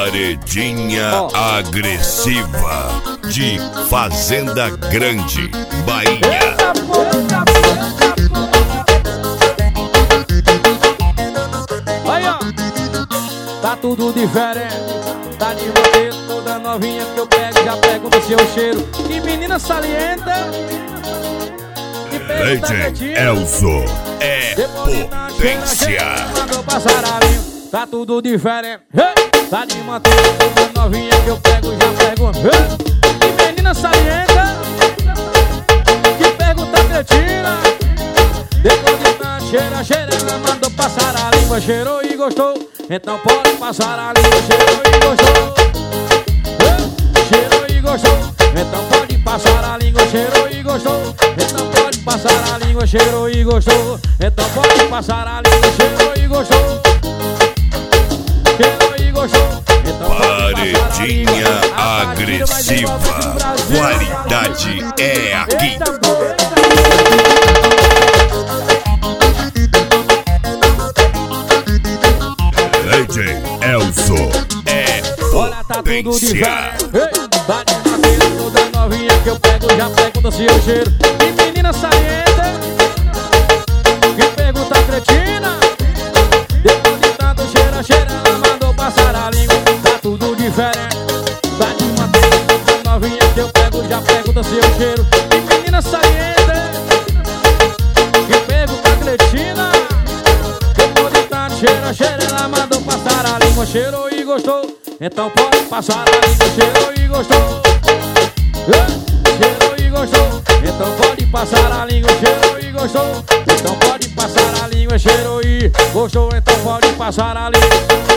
Paredinha agressiva de Fazenda Grande, Bahia. Aí, ó, tá tudo diferente. Tá de você toda novinha que eu pego, já pego no seu cheiro. Que menina salienta. Que DJ Elzo é potência. Mandou passar a linha. Tá tudo diferente. Tá de manteiga toda novinha que eu pego, já pego. Que menina salienta. Que pergunta cretina. Depois de tanto cheira, ela mandou passar a língua. Cheirou e gostou, então pode passar a língua. Cheirou e gostou, cheirou e gostou, então pode passar a língua. Cheirou e gostou, então pode passar a língua. Cheirou e gostou, então pode passar a língua. Cheirou e gostou, cheirou e gostou, então Paredinha agressiva, qualidade é aqui. DJ Elzo é potência. Tá de madeira toda novinha que eu pego, já pego do seu cheiro. Que menina salienta, que pergunta cretina. Depois de tanto cheira, ela mandou passar a língua. Tá tudo diferente. Tá de madeira toda novinha que eu pego, já pego do seu cheiro. Que menina salienta, que pergunta cretina. Depois de tanto cheira, ela mandou passar a língua. Cheirou e gostou, então pode passar a língua. Cheirou e gostou, cheirou e gostou, então pode passar a língua. Cheirou e gostou, então pode passar a língua. Cheirou e gostou, então pode passar a língua.